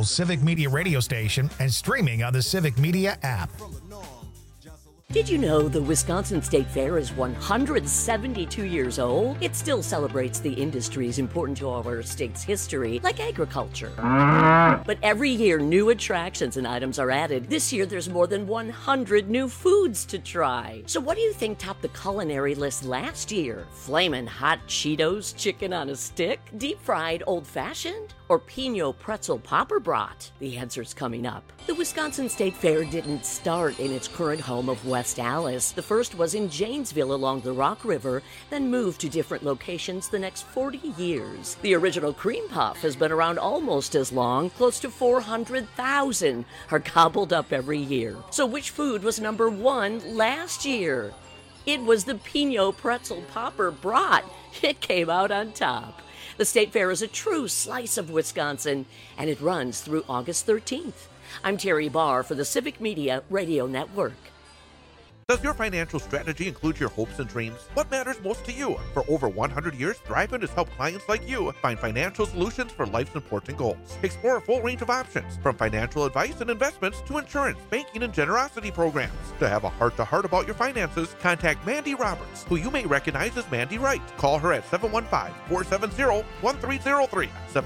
local Civic Media radio station and streaming on the Civic Media app. Did you know the Wisconsin State Fair is 172 years old? It still celebrates the industries important to our state's history, like agriculture. But every year, new attractions and items are added. This year, there's more than 100 new foods to try. So what do you think topped the culinary list last year? Flamin' hot Cheetos chicken on a stick? Deep-fried old-fashioned? Or Pinot pretzel popper brat? The answer's coming up. The Wisconsin State Fair didn't start in its current home of West Allis. The first was in Janesville along the Rock River, then moved to different locations the next 40 years. The original cream puff has been around almost as long. Close to 400,000 are gobbled up every year. So which food was number one last year? It was the Pinot pretzel popper brat. It came out on top. The State Fair is a true slice of Wisconsin, and it runs through August 13th. I'm Terry Barr for the Civic Media Radio Network. Does your financial strategy include your hopes and dreams? What matters most to you? For over 100 years, Thrivent has helped clients like you find financial solutions for life's important goals. Explore a full range of options, from financial advice and investments to insurance, banking, and generosity programs. To have a heart-to-heart about your finances, contact Mandy Roberts, who you may recognize as Mandy Wright. Call her at 715-470-1303.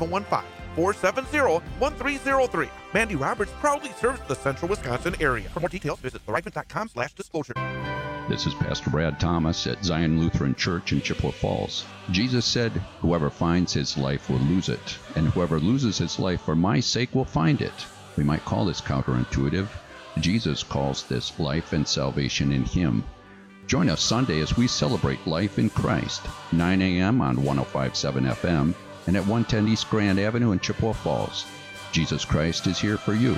715-470-1303. Mandy Roberts proudly serves the central Wisconsin area. For more details, visit thrivent.com/disclosure. This is Pastor Brad Thomas at Zion Lutheran Church in Chippewa Falls. Jesus said, "Whoever finds his life will lose it, and whoever loses his life for my sake will find it." We might call this counterintuitive. Jesus calls this life and salvation in him. Join us Sunday as we celebrate life in Christ, 9 a.m. on 105.7 FM, and at 110 East Grand Avenue in Chippewa Falls. Jesus Christ is here for you.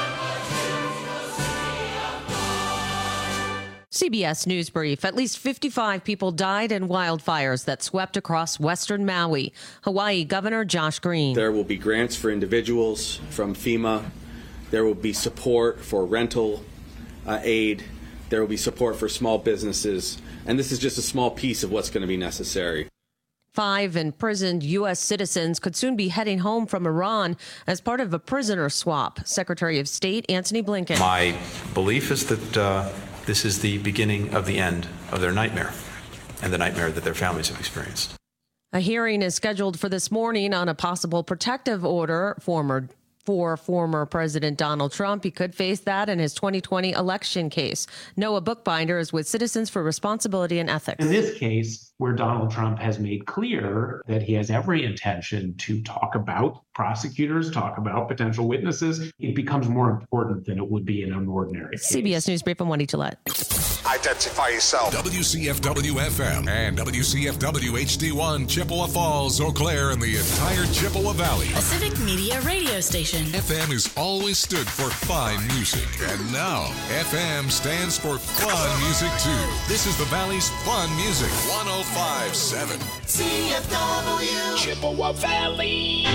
CBS News Brief. At least 55 people died in wildfires that swept across western Maui. Hawaii Governor Josh Green. There will be grants for individuals from FEMA. There will be support for rental aid. There will be support for small businesses. And this is just a small piece of what's going to be necessary. 5 imprisoned U.S. citizens could soon be heading home from Iran as part of a prisoner swap. Secretary of State Antony Blinken. My belief is that this is the beginning of the end of their nightmare and the nightmare that their families have experienced. A hearing is scheduled for this morning on a possible protective order for former President Donald Trump. He could face that in his 2020 election case. Noah Bookbinder is with Citizens for Responsibility and Ethics. In this case, where Donald Trump has made clear that he has every intention to talk about prosecutors, talk about potential witnesses, it becomes more important than it would be in an ordinary case. CBS News Brief, I'm Wendy Gillette. Identify yourself. WCFW-FM and WCFW-HD1, Chippewa Falls, Eau Claire, and the entire Chippewa Valley. A Civic Media radio station. FM has always stood for fine music. And now, FM stands for fun music, too. This is the Valley's fun music. 105.7. CFW. Chippewa Valley.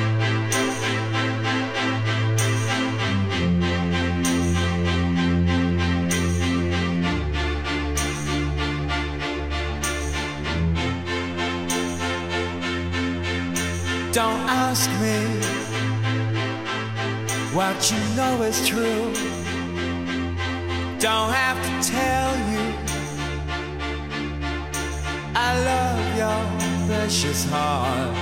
Don't ask me what you know is true. Don't have to tell you I love your precious heart.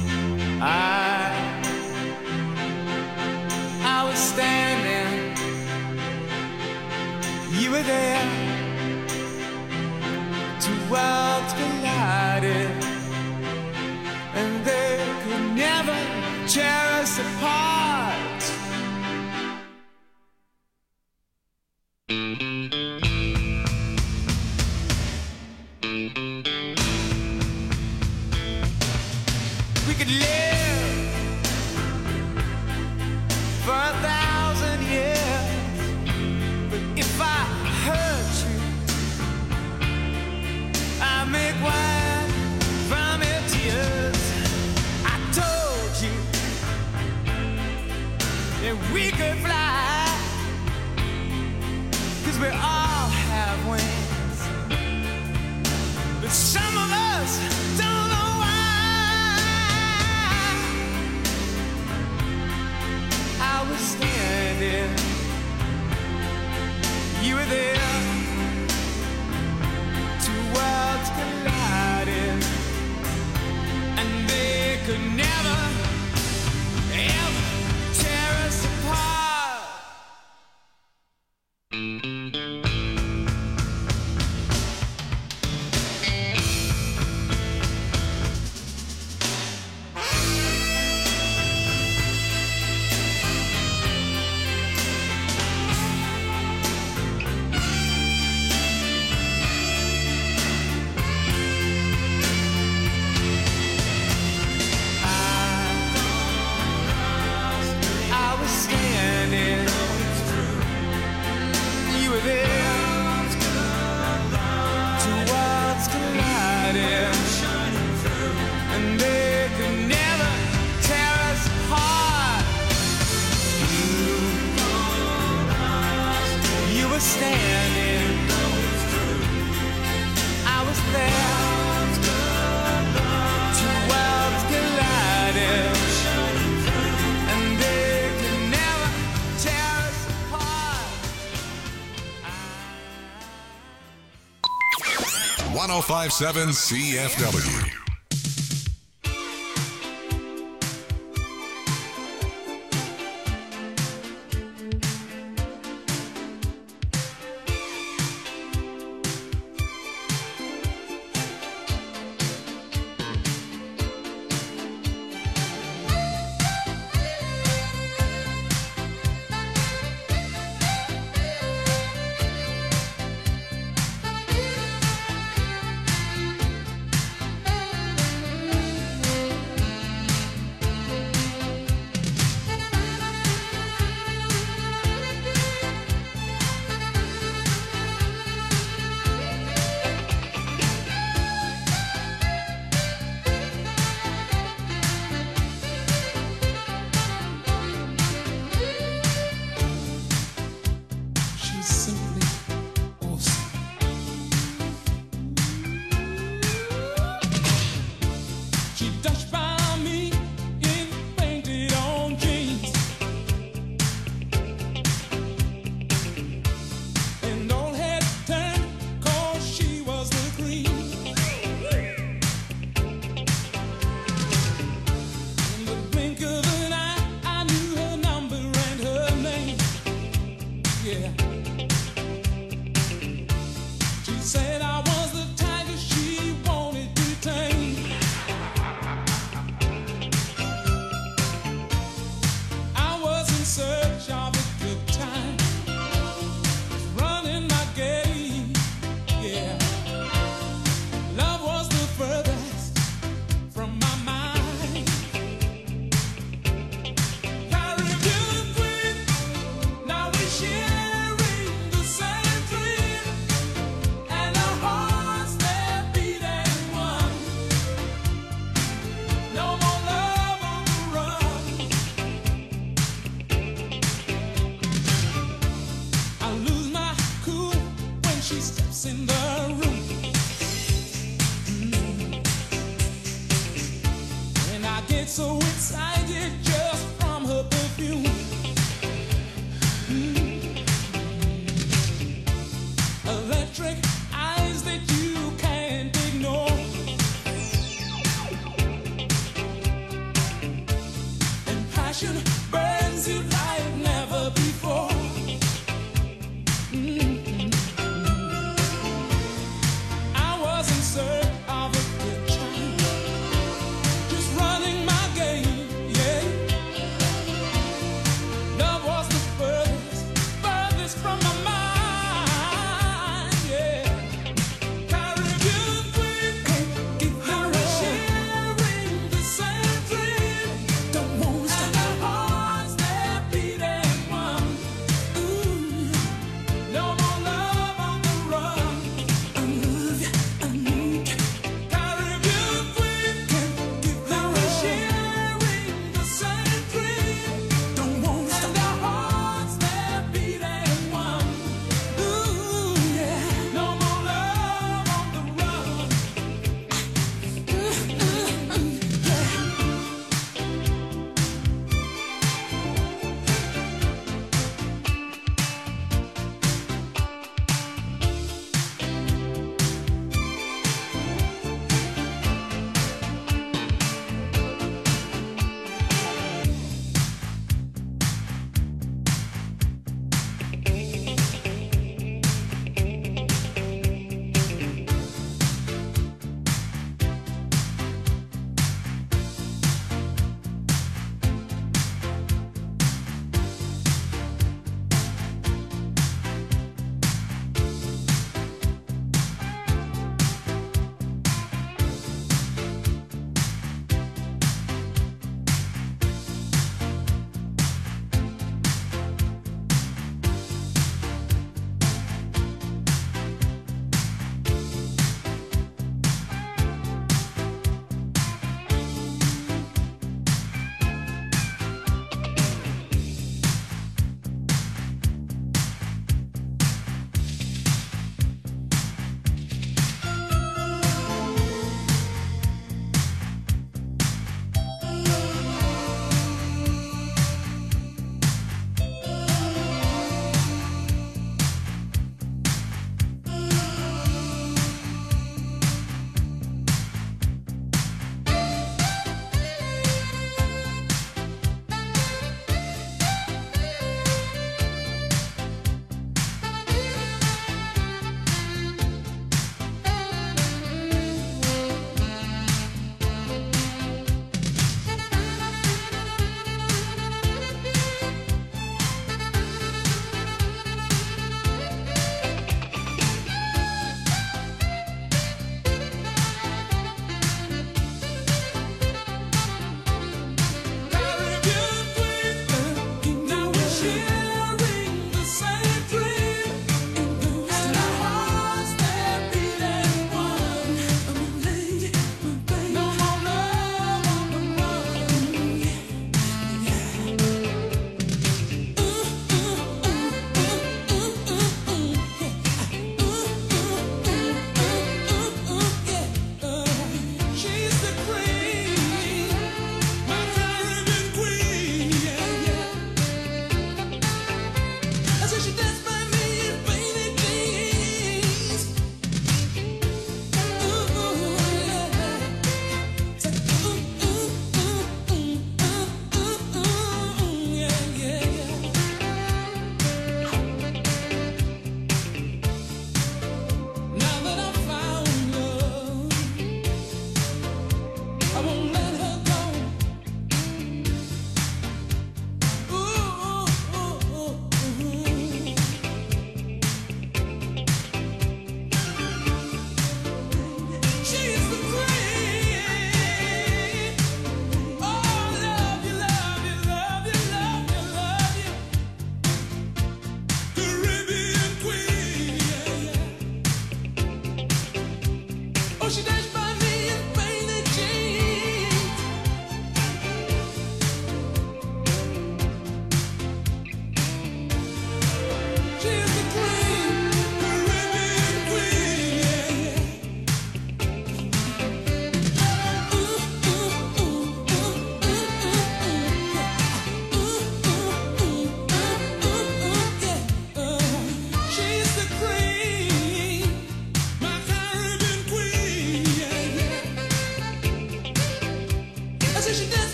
I was standing, you were there, two worlds collided, and they could never tear us apart. We could live for 1,000 years, but if I hurt you, I make wine from your tears. I told you that we could fly, 'cause we all have wings, but some of us don't know why. were standing. I was there. Two worlds collided, and they could never tear us apart. 1057 CFW.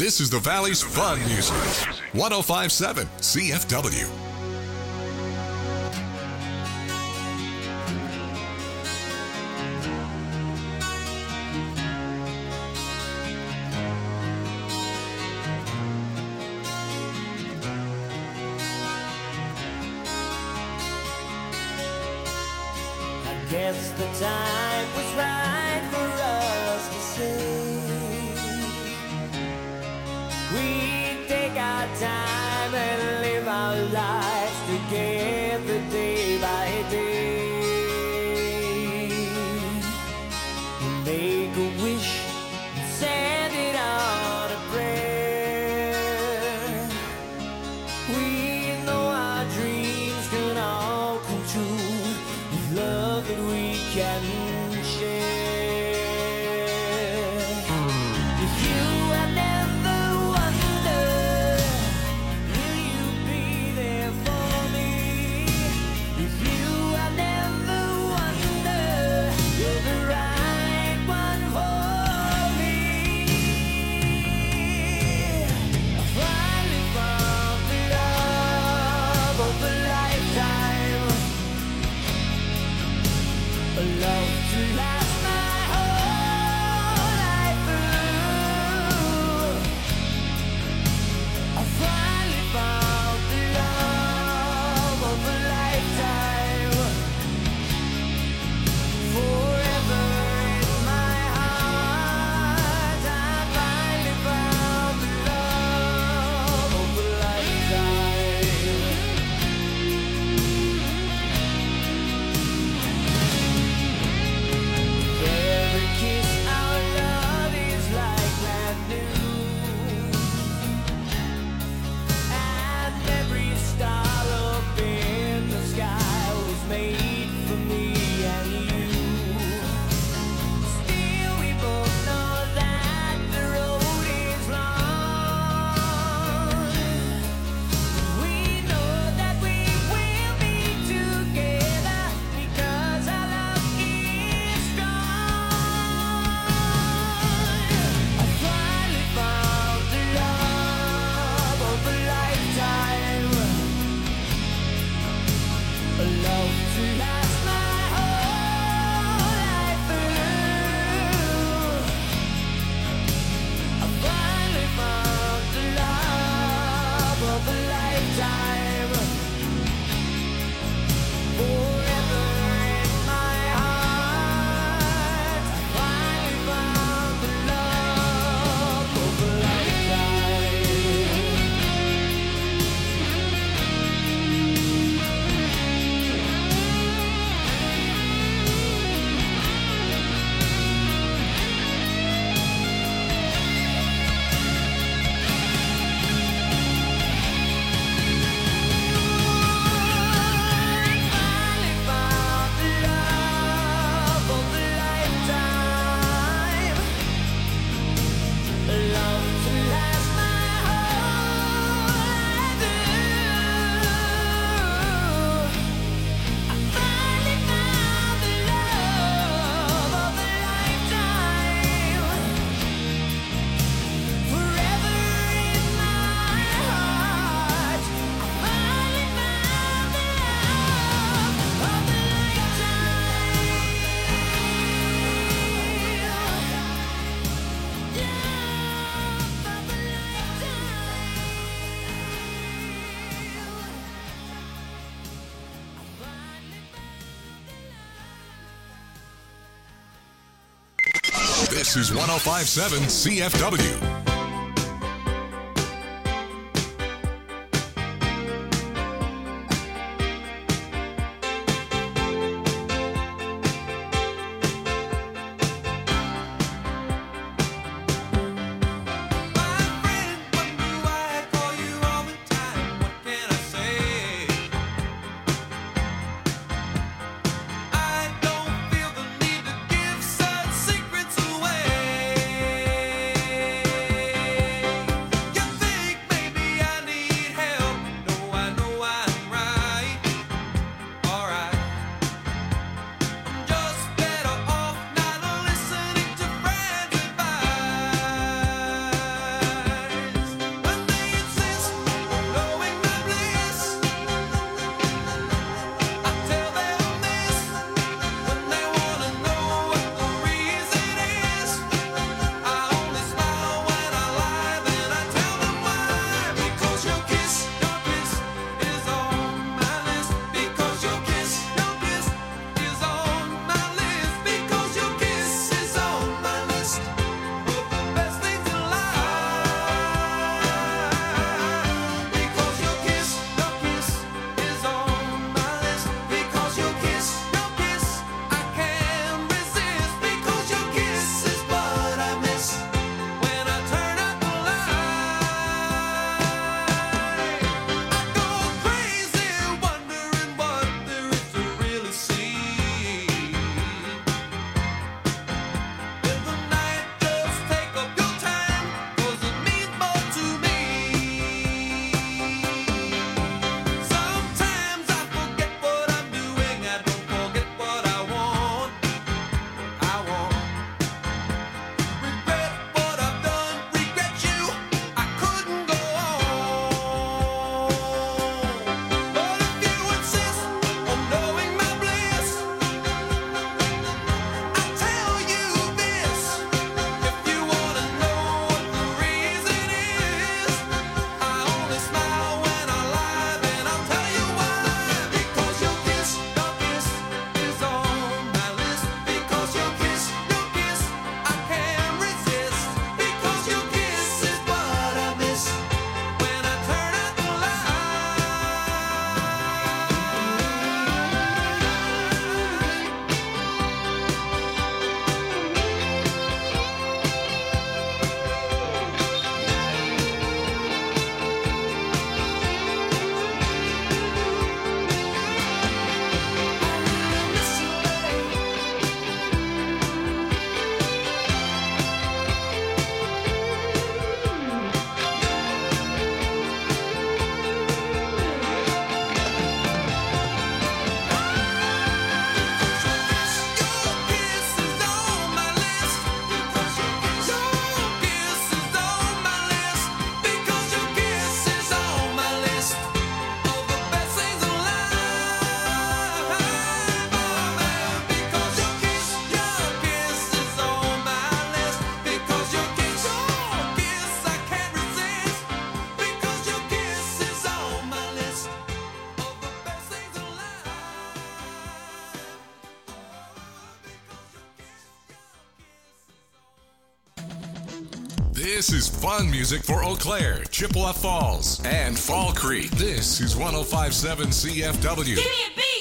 This is the Valley's Fun Music. 105.7 CFW. Guess the time was right for us to say we take our time and live our lives together day by day. Make a wish and send it on a prayer. We know our dreams can all come true. Love that we can share. If you have never wondered, will you be there for me? If you have never wondered, you're the right one for me. I finally found the love of a lifetime. A love to last my whole life through. I finally found the love of a lifetime. Forever in my heart, I finally found the love of a lifetime. Every kiss, our love is like brand new, and every star up in the sky was made for me and you. Still, we both know that the road is long. We know that we will be together because our love is strong. I finally found the love of a lifetime. A love to last my whole life through. I finally found the love of a lifetime. Forever in my heart, I finally found the love of a lifetime. Finally found the love of a lifetime. A love to last my whole life through. I finally found the love of a lifetime. Forever in my heart, I finally found the love of a This is 105.7 CFW. I don't feel the need to give such secrets away. This is fun music for Eau Claire, Chippewa Falls, and Fall Creek. This is 105.7 CFW. Give me a beat!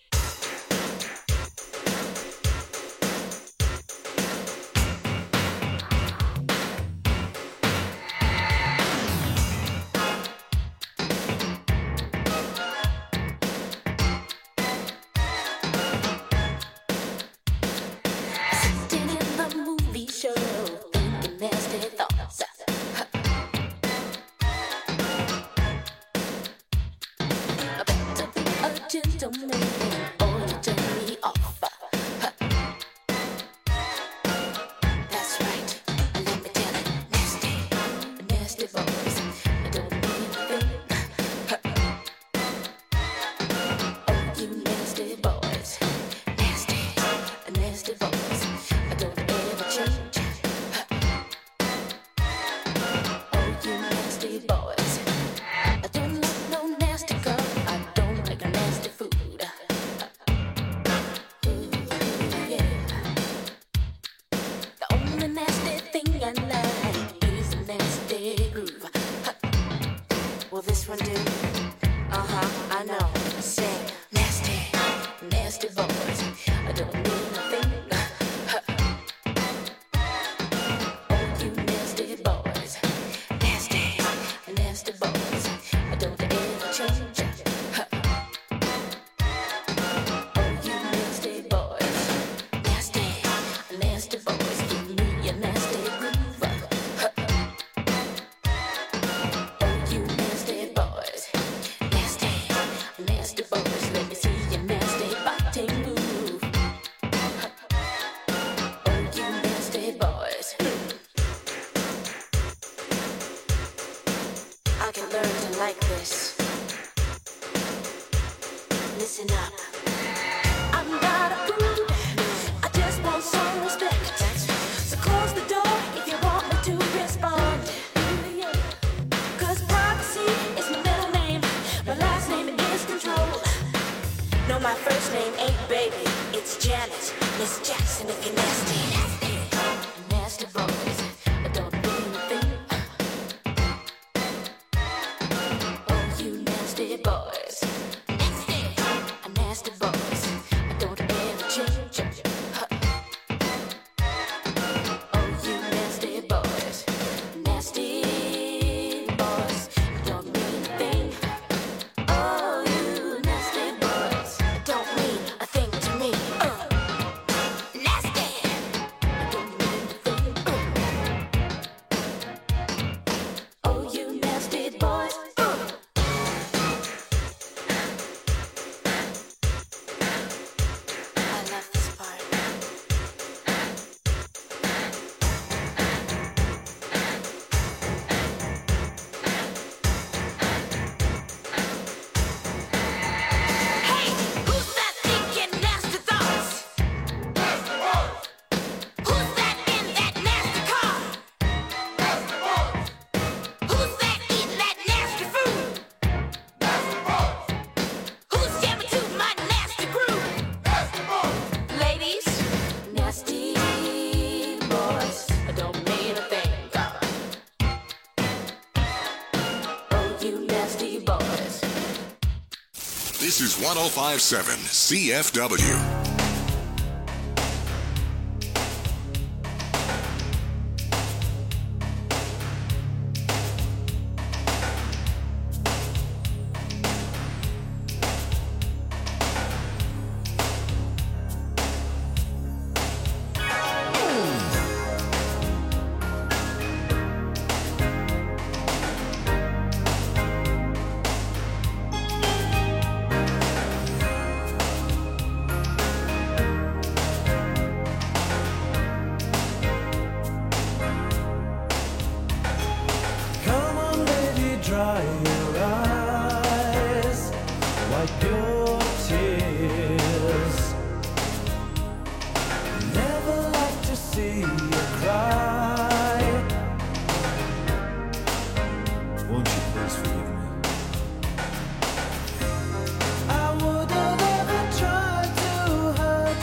This is 105.7 CFW.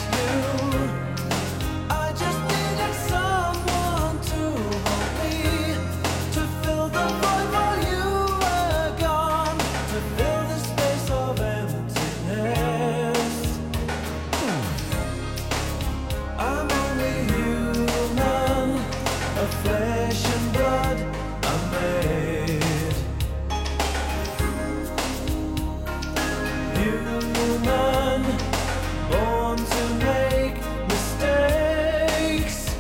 I just needed someone to hold me. flesh and blood are made. Human, born to make mistakes.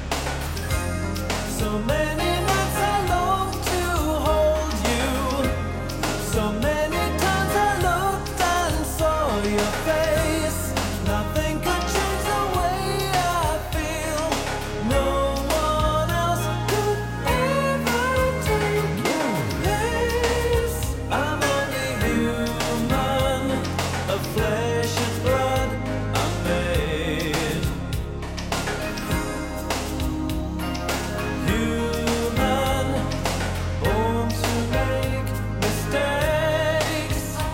So many nights I long to hold you. So many times I looked and saw your face. Nothing could change the way I feel. No one else could ever take your place. I'm only human, of flesh and blood I'm made. Human, born to make mistakes.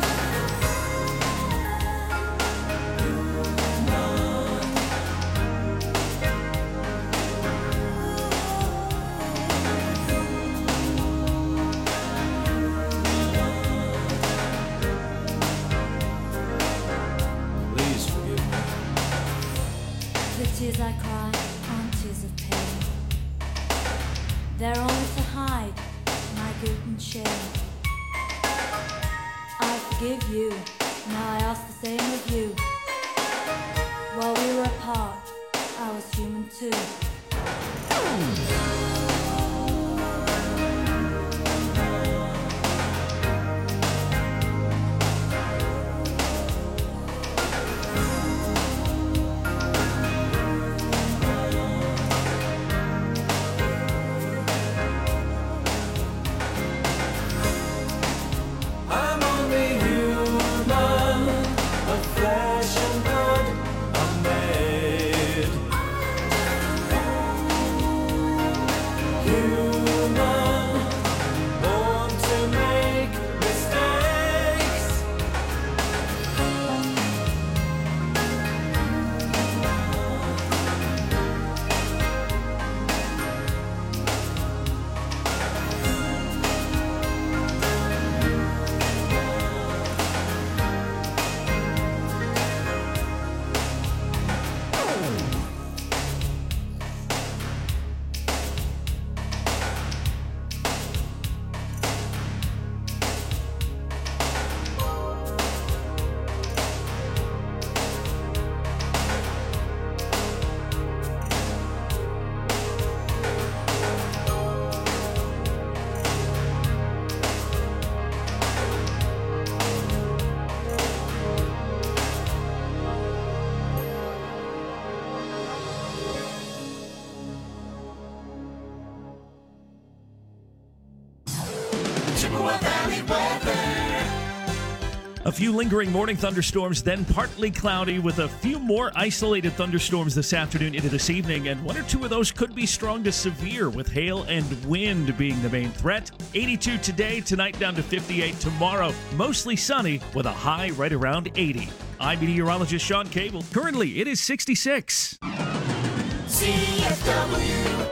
Please forgive me. The tears I cry aren't tears of pain. They're only to hide my guilt and shame. I forgive you, now I ask the same of you. While we were apart, I was human too. I'm only human, of flesh and blood I'm made. Human, born to make mistakes. A few lingering morning thunderstorms, then partly cloudy with a few more isolated thunderstorms this afternoon into this evening, and one or two of those could be strong to severe with hail and wind being the main threat. 82 today, tonight down to 58 tomorrow. Mostly sunny with a high right around 80. I'm meteorologist Sean Cable. Currently, it is 66. CFW.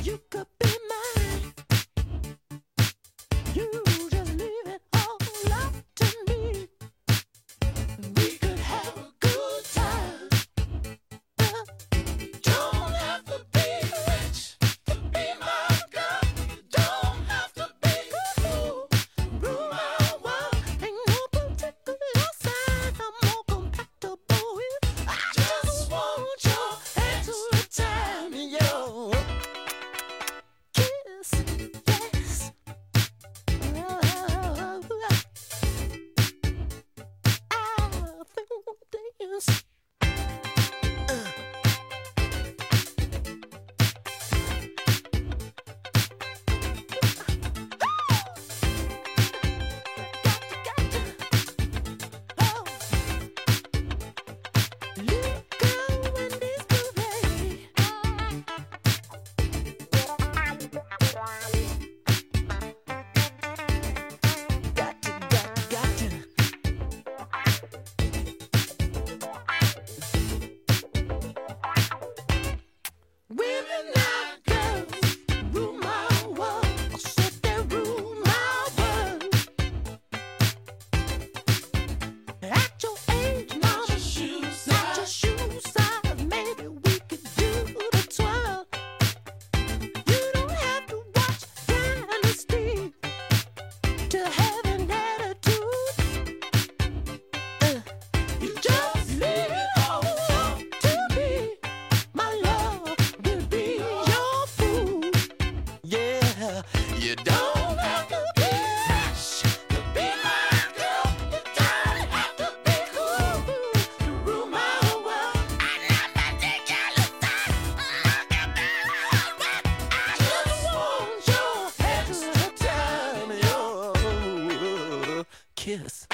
Kiss.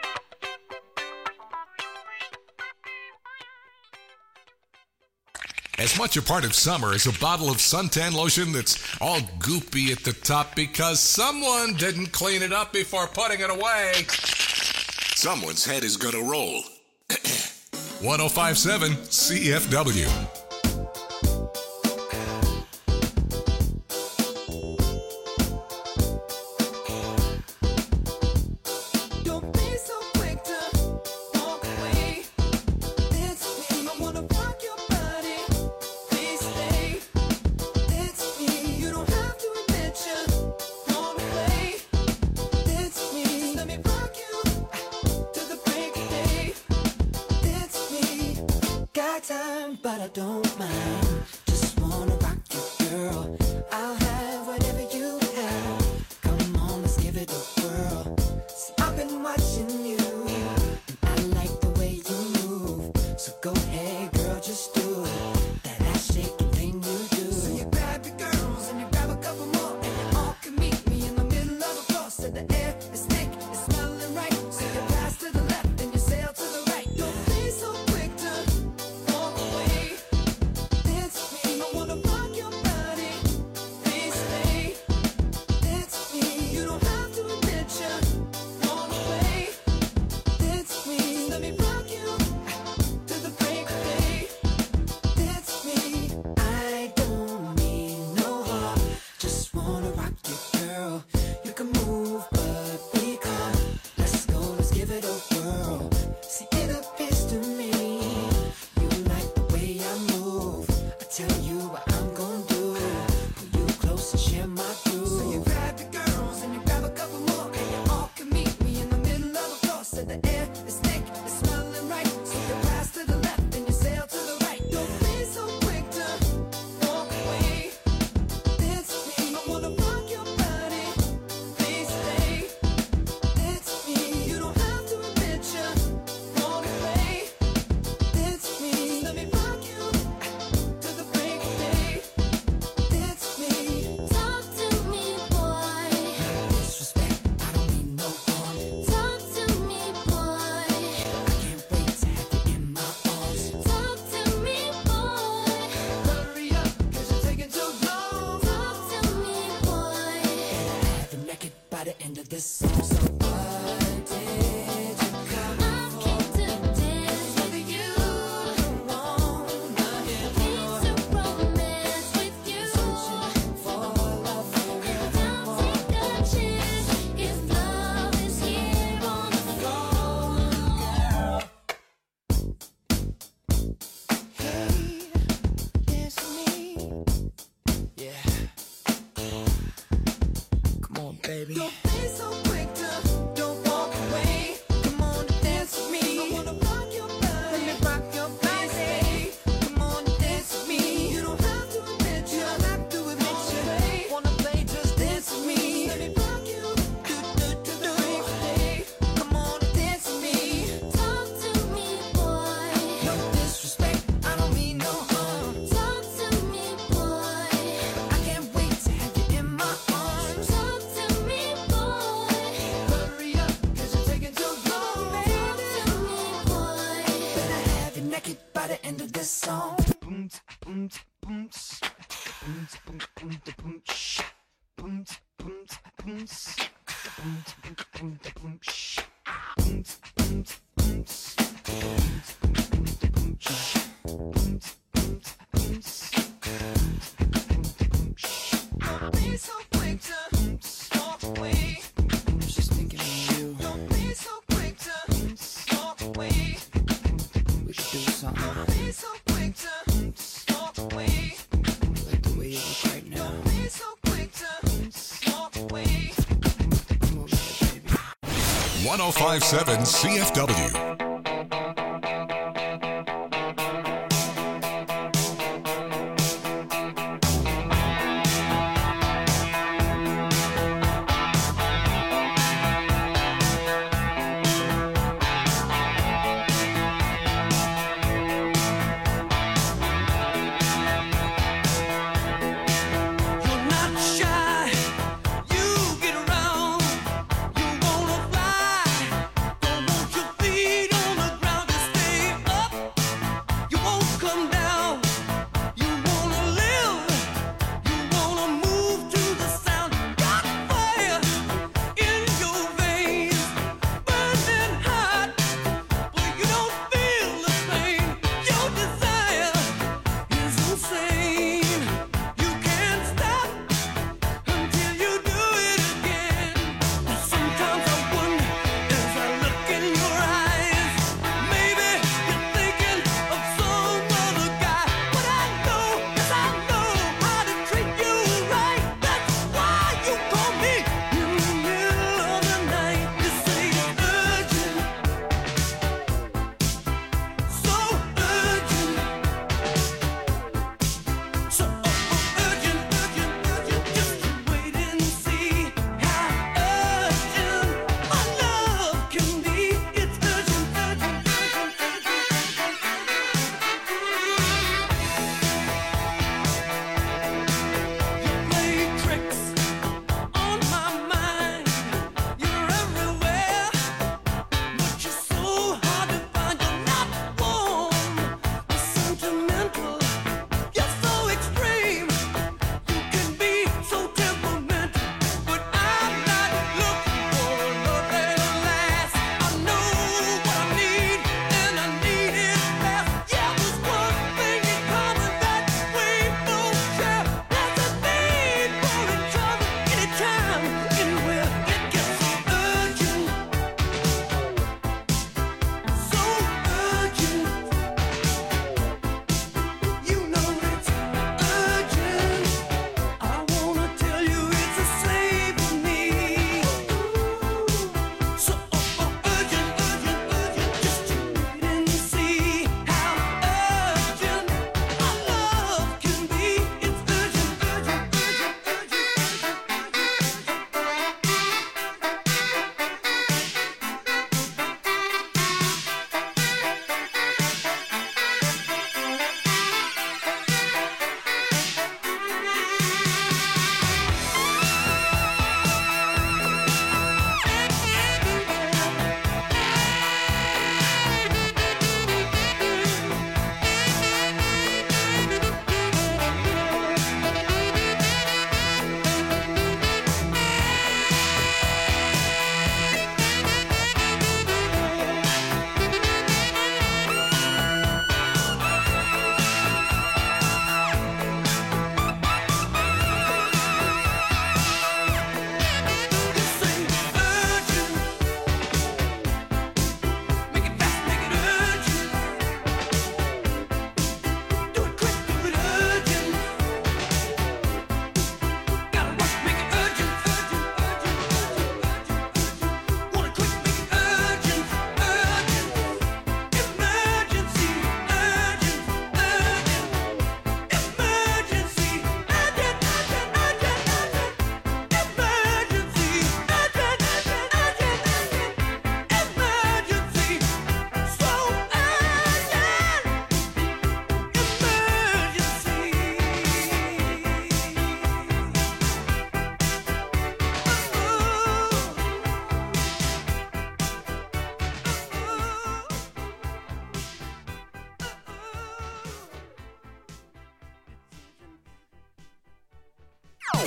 As much a part of summer as a bottle of suntan lotion that's all goopy at the top because someone didn't clean it up before putting it away. Someone's head is gonna roll. 105.7 CFW. But I don't mind. Just wanna rock you, girl. I'll have whatever you have. Come on, let's give it a whirl. See, I've been watching you, and I like the way you move. So go ahead, girl, just do it. That ass shaking thing you do. So you grab your girls and you grab a couple more, and you all can meet me in the middle of the floor. So the air is thick, it's smelling right. So you pass to the left and you sail to the right. Don't be so quick to walk away. I wanna rock your body, please stay. It's me, you don't have to admit you wanna play. It's me, let me rock you to the break of day. It's me, I don't mean no harm. Just wanna rock you, girl. You can move, but be calm. Let's go, let's give it a whirl. See, it appears to me you like the way I move. I tell you what I'm gonna do. Pull you close and share my groove. So you grab your girls and you grab a couple more, and you all can meet me in the middle of the floor. So the air is thick, it's smelling right. So you pass to the left and you sail to the right. Don't be so quick to walk away. It's me, I wanna rock your body, please stay. It's me, you don't have to admit you wanna play. It's me, let me rock you to the break of day. It's me. Talk to me, boy. Disrespect, I don't mean no harm. Talk to me, boy. I can't wait to have you in my arms. Talk to me, boy. Hurry up, 'cause you're taking too long. Talk to me, boy. And I have you naked by the end of this song. So what did you come I came to dance with you. on? Came to romance with you. baby. Don't be so quick to don't walk away. Come on, dance with me. I wanna rock your body. Let me rock your body. Come on, dance with me. You don't have to admit you. Don't have to admit you. Wanna play? Just dance with me. Let me rock you. Come on, dance with me. Talk to me, boy. No disrespect. I don't mean no harm. Talk to me, boy. I can't wait to have you in my arms. Talk to me, boy. Hurry up, 'cause you're taking too long, baby. Talk to me, boy. Better have you naked by the end of this song. Boom, boom, boom, boom, boom, boom, boom, boom, boom, boom, boom, boom, boom, boom, don't be so quick to walk away. She's thinking of you. Don't be so quick to walk away. We could do something. Don't be so quick to walk away. Like the way you look right now. Don't be so quick to walk away. Come over here, baby. 1057 CFW. You're not shy. You get around. You wanna fly. Don't want your feet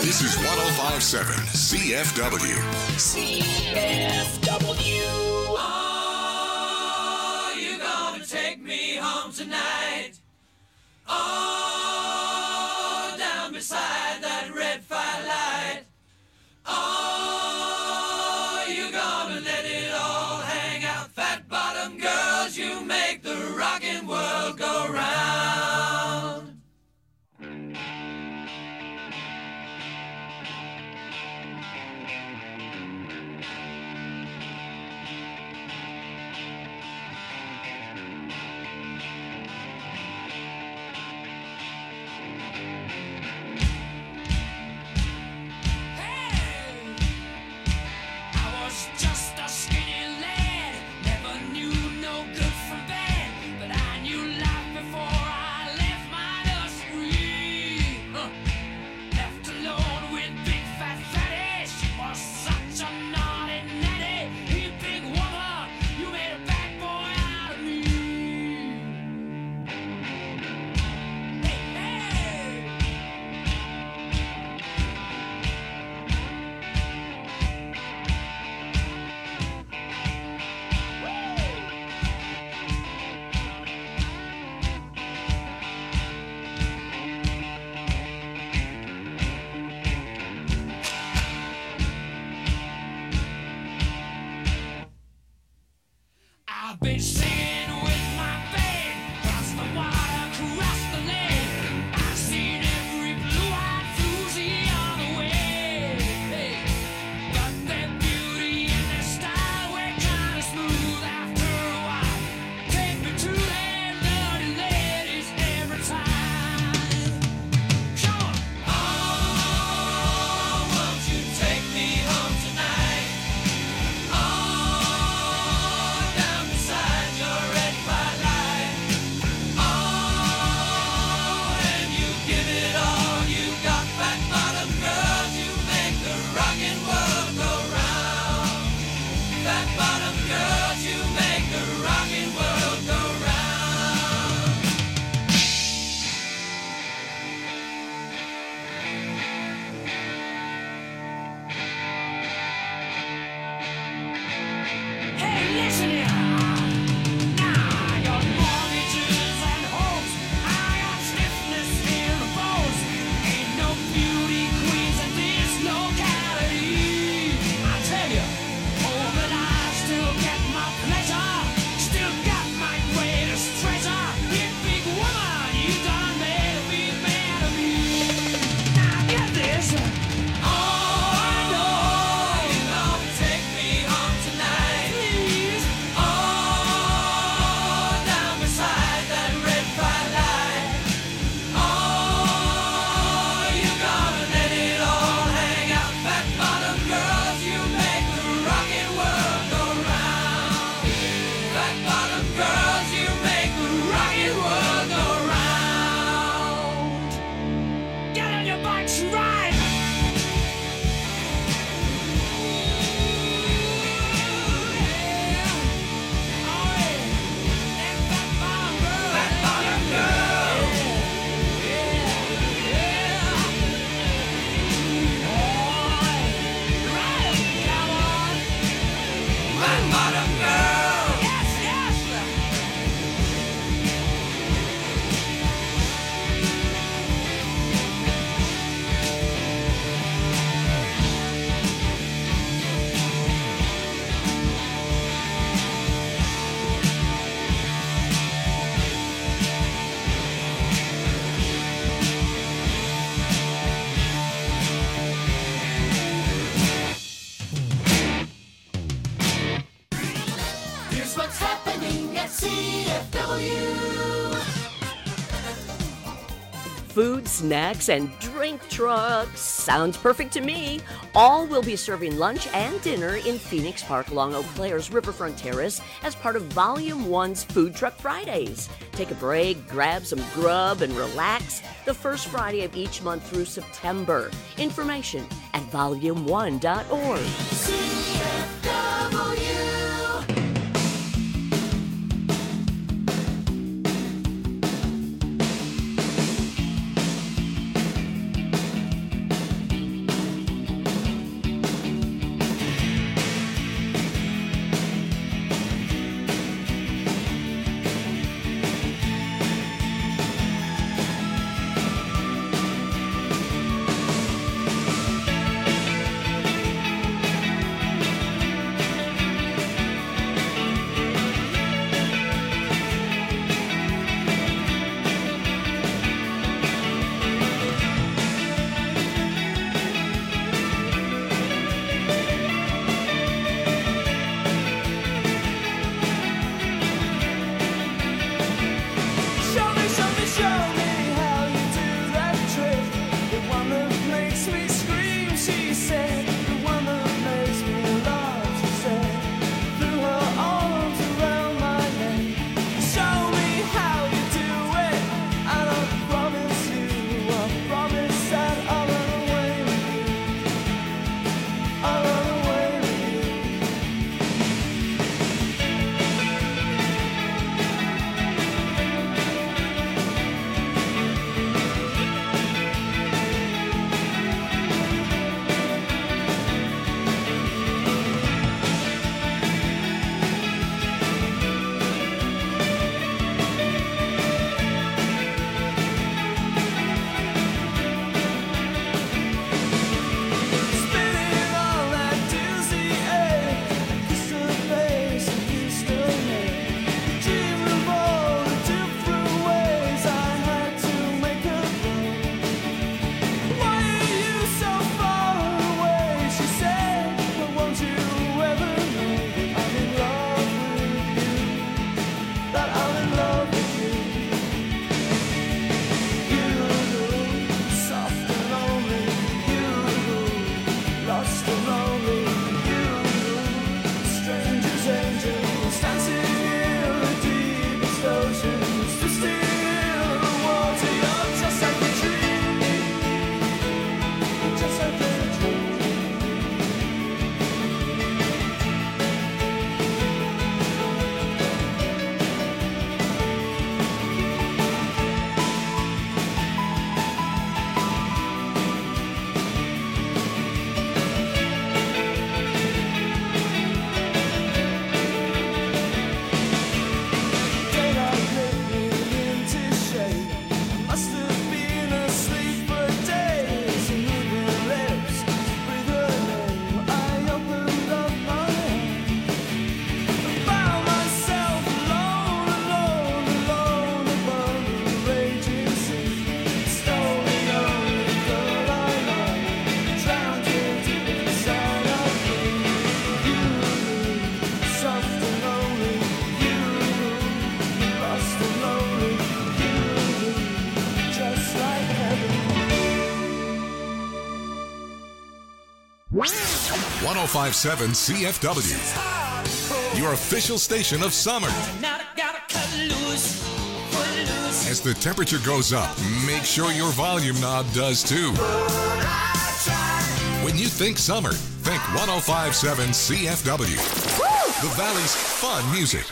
This is 105.7 CFW. CFW. Oh, you're gonna take me home tonight. Oh, down beside that red firelight. Oh, you're gonna let it all hang out. Fat bottom girls, you make the rockin' world go round. Just a skinny lad, never knew no good from bad, but I knew life before I left my nursery. Left alone with big fat fatty, she was such a naughty natty. You big woman, you made a bad boy out of me. Hey, hey. I've been singing with my band, cross the water, cross the lake. I've seen every blue-eyed floozy on the way. But their beauty and their style were kind of smooth after a while. Take me to them dirty ladies every time. Come on. Oh, won't you take me home tonight? Oh, down beside your red firelight. Oh, and you give it all you got, fat bottom girls. You make the rockin' world go round. Fat bottom girls, you make the rockin' world go round. Hey, listen here. Now I got mortgages and hopes. I got stiffness in the bones. Ain't no beauty queens in this locality. I tell you, oh, but I still get my pleasure. Still got my greatest treasure. You big woman, you done made me mad of me. Now get this. Oh, I know you're gonna take me home tonight. Please. Oh, down beside that red firelight. Oh, you're gonna let it all hang out. Fat bottom girls, you make the rockin' world go round. Fat bottom girls, you make the rockin' world go round. Get on your bikes and ride. Here's what's happening at CFW. Food, snacks, and drink trucks. Sounds perfect to me. All will be serving lunch and dinner in Phoenix Park along Eau Claire's Riverfront Terrace as part of Volume 1's Food Truck Fridays. Take a break, grab some grub, and relax the first Friday of each month through September. Information at volume1.org. CFW. 1057 CFW, your official station of summer. As the temperature goes up, make sure your volume knob does too. When you think summer, think 1057 CFW. The Valley's fun music.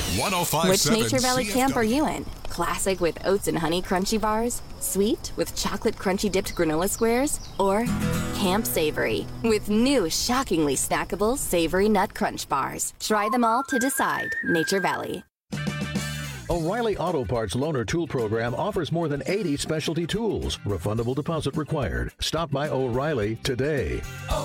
1057 Which Nature Valley camp are CFW. you in? Classic with oats and honey crunchy bars? Sweet with chocolate crunchy dipped granola squares? Or Camp Savory with new shockingly snackable savory nut crunch bars? Try them all to decide. Nature Valley. O'Reilly Auto Parts Loaner Tool Program offers more than 80 specialty tools. Refundable deposit required. Stop by O'Reilly today.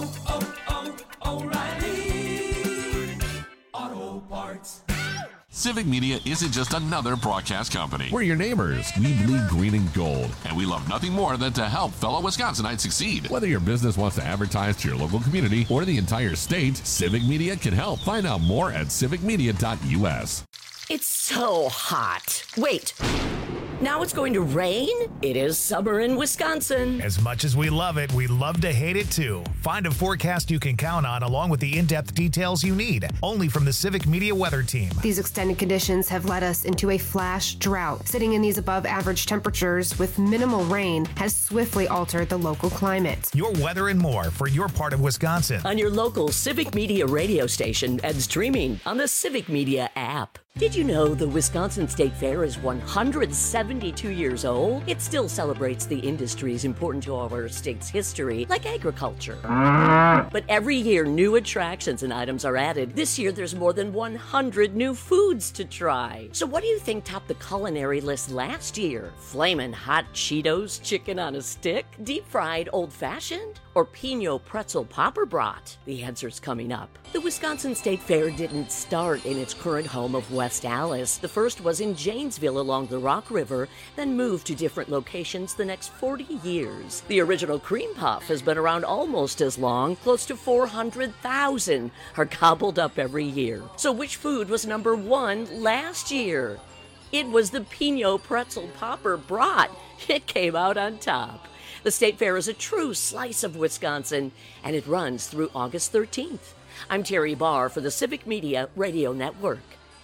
O'Reilly Auto Parts. Civic Media isn't just another broadcast company. We're your neighbors. We bleed green and gold. And we love nothing more than to help fellow Wisconsinites succeed. Whether your business wants to advertise to your local community or the entire state, Civic Media can help. Find out more at civicmedia.us. It's so hot. Wait. Now it's going to rain? It is summer in Wisconsin. As much as we love it, we love to hate it too. Find a forecast you can count on along with the in-depth details you need, only from the Civic Media Weather Team. These extended conditions have led us into a flash drought. Sitting in these above average temperatures with minimal rain has swiftly altered the local climate. Your weather and more for your part of Wisconsin. On your local Civic Media radio station and streaming on the Civic Media app. Did you know the Wisconsin State Fair is 172 years old? It still celebrates the industries important to our state's history, like agriculture. But every year, new attractions and items are added. This year, there's more than 100 new foods to try. So what do you think topped the culinary list last year? Flamin' hot Cheetos chicken on a stick? Deep-fried old-fashioned? Or Pinot pretzel popper brat? The answer's coming up. The Wisconsin State Fair didn't start in its current home of West Allis. The first was in Janesville along the Rock River, then moved to different locations the next 40 years. The original cream puff has been around almost as long. Close to 400,000 are gobbled up every year. So which food was number one last year? It was the Pinot pretzel popper brat. It came out on top. The State Fair is a true slice of Wisconsin, and it runs through August 13th. I'm Terry Barr for the Civic Media Radio Network.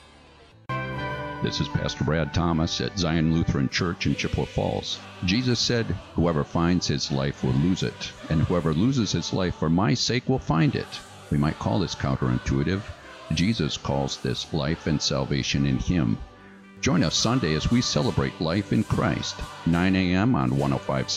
This is Pastor Brad Thomas at Zion Lutheran Church in Chippewa Falls. Jesus said, "Whoever finds his life will lose it, and whoever loses his life for my sake will find it." We might call this counterintuitive. Jesus calls this life and salvation in him. Join us Sunday as we celebrate life in Christ, 9 a.m. on 105.7